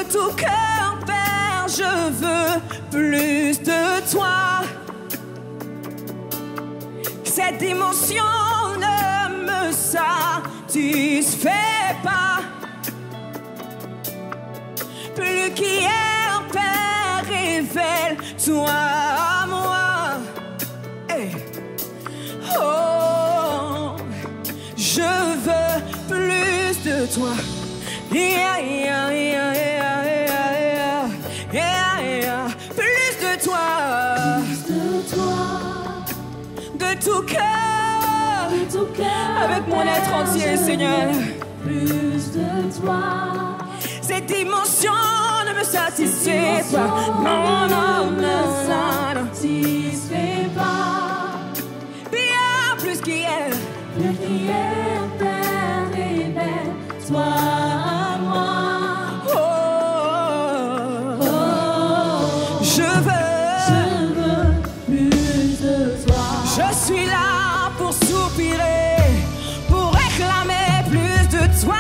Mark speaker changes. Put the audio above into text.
Speaker 1: tout cœur, Père, je veux plus de toi. Cette émotion ne me satisfait pas. Plus qu'hier, Père, révèle-toi à moi. Hey. Oh, je veux plus de toi. Yeah, yeah, yeah, yeah, yeah, yeah, yeah. Plus de toi.
Speaker 2: Plus de toi.
Speaker 1: De tout cœur.
Speaker 2: De tout cœur.
Speaker 1: Avec mon être entier, Seigneur.
Speaker 2: Plus de toi.
Speaker 1: Cette dimension ne me satisfait pas. Non, non,
Speaker 2: ne me
Speaker 1: non,
Speaker 2: satisfait pas.
Speaker 1: Bien plus qu'hier.
Speaker 2: Plus qu'hier, Père, révèle-toi à moi.
Speaker 1: Oh, je veux
Speaker 2: plus de toi.
Speaker 1: Je suis là pour soupirer, pour réclamer plus de toi.